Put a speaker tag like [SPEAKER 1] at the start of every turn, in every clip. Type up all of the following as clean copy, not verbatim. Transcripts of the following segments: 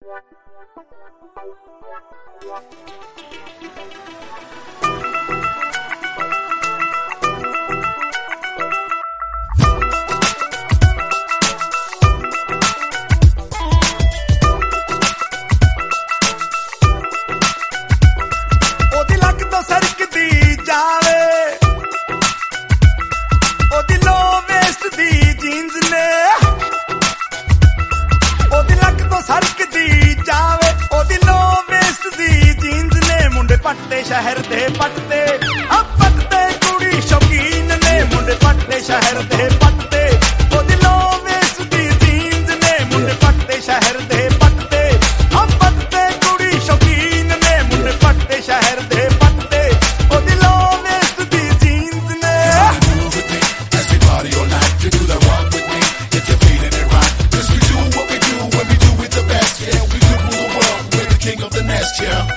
[SPEAKER 1] पट्टे शहर दे पट्टे पट्टे कुड़ी शौकीन ने मुंडे पट्टे शहर दे पट्टे ओ दिलों वेस दी जीन्स ने मुंडे पट्टे शहर दे पट्टे पट्टे कुड़ी शौकीन ने मुंडे पट्टे शहर दे पट्टे ओ दिलों वेस दी जीन्स ने
[SPEAKER 2] Everybody all night to do the rock with me. If you're feeling it right, just we do what we do when we do it the best. Yeah, we do rule the world. We're the king of the nest. Yeah.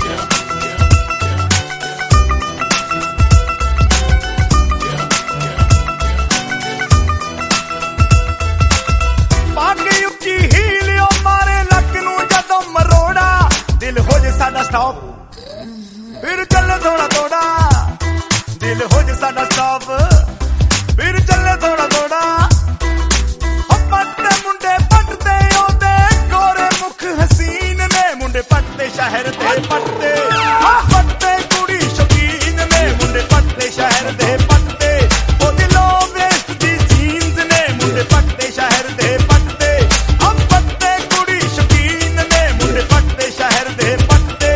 [SPEAKER 1] Stop फिर चले थोड़ा थोड़ा दिल हो जा साडा stop फिर चले थोड़ा थोड़ा पट्टे मुंडे पट्टे ओदे गोरे मुख हसीन ने मुंडे पट्टे शहर दे पट्टे पट्टे कुड़ी शौकीन ने मुंडे पट्टे शहर दे पट्टे ओ दिलों वेस्ट दी जीन्स ने मुंडे पट्टे शहर दे पट्टे पट्टे कुड़ी शौकीन ने मुंडे पट्टे शहर दे पट्टे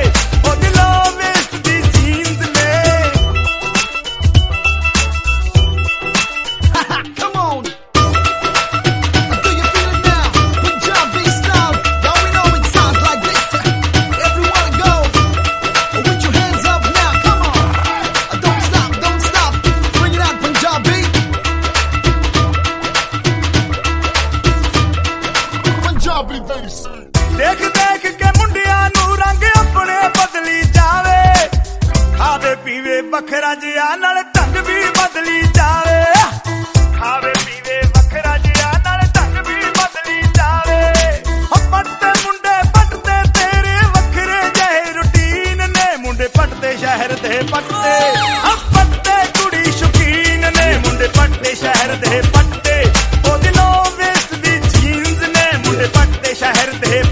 [SPEAKER 1] देख देख के मुंडिया नू रंग अपने बदली जावे खावे पीवे बखरा जिया नाले ढंग भी बदली जावे खावे पीवे बखरा जिया नाले ढंग भी बदली जावे पट्टे मुंडे पट्टे तेरे वखरे जहे रूटीन ने मुंडे पट्टे शहर दे पट्टे पट्टे कुड़ी शौकीन ने मुंडे पट्टे शहर दे पट्टे ओ दिलों वेस्ट दी जीन्स ने मुंडे पट्टे शहर दे